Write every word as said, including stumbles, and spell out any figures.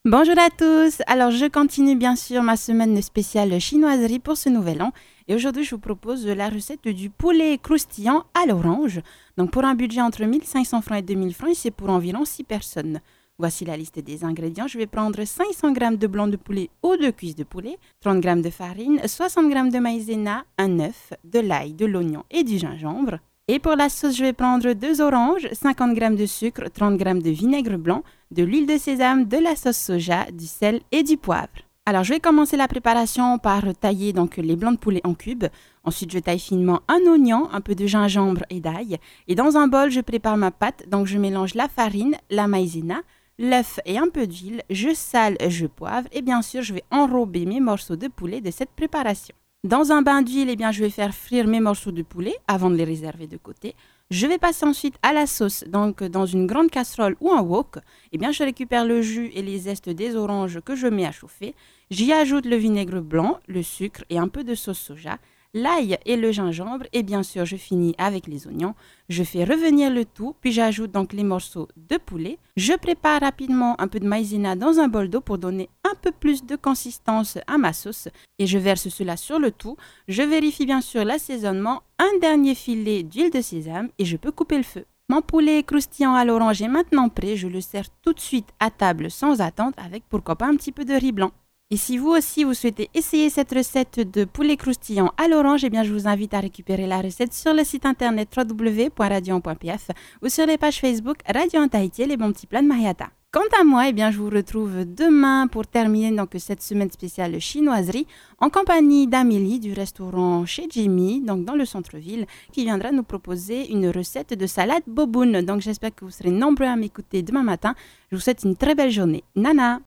Bonjour à tous, alors je continue bien sûr ma semaine spéciale chinoiserie pour ce nouvel an et aujourd'hui je vous propose la recette du poulet croustillant à l'orange. Donc pour un budget entre mille cinq cents francs et deux mille francs et c'est pour environ six personnes. Voici la liste des ingrédients, je vais prendre cinq cents grammes de blanc de poulet ou de cuisses de poulet, trente grammes de farine, soixante grammes de maïzena, un œuf, de l'ail, de l'oignon et du gingembre. Et pour la sauce, je vais prendre deux oranges, cinquante grammes de sucre, trente grammes de vinaigre blanc, de l'huile de sésame, de la sauce soja, du sel et du poivre. Alors, je vais commencer la préparation par tailler donc les blancs de poulet en cubes. Ensuite, je taille finement un oignon, un peu de gingembre et d'ail. Et dans un bol, je prépare ma pâte. Donc, je mélange la farine, la maïzena, l'œuf et un peu d'huile. Je sale, je poivre et bien sûr, je vais enrober mes morceaux de poulet de cette préparation. Dans un bain d'huile, eh bien, je vais faire frire mes morceaux de poulet avant de les réserver de côté. Je vais passer ensuite à la sauce, donc dans une grande casserole ou un wok. Eh bien, je récupère le jus et les zestes des oranges que je mets à chauffer. J'y ajoute le vinaigre blanc, le sucre et un peu de sauce soja, l'ail et le gingembre. Et bien sûr, je finis avec les oignons. Je fais revenir le tout, puis j'ajoute donc les morceaux de poulet. Je prépare rapidement un peu de maïzena dans un bol d'eau pour donner un peu plus de consistance à ma sauce. Et je verse cela sur le tout. Je vérifie bien sûr l'assaisonnement, un dernier filet d'huile de sésame et je peux couper le feu. Mon poulet croustillant à l'orange est maintenant prêt. Je le sers tout de suite à table sans attente avec pourquoi pas un petit peu de riz blanc. Et si vous aussi vous souhaitez essayer cette recette de poulet croustillant à l'orange, eh bien je vous invite à récupérer la recette sur le site internet w w w point radion point p f ou sur les pages Facebook Radio en Tahiti, les bons petits plats de Mariata. Quant à moi, eh bien, je vous retrouve demain pour terminer donc, cette semaine spéciale chinoiserie en compagnie d'Amélie du restaurant chez Jimmy, donc dans le centre-ville, qui viendra nous proposer une recette de salade boboon. Donc j'espère que vous serez nombreux à m'écouter demain matin. Je vous souhaite une très belle journée. Nana!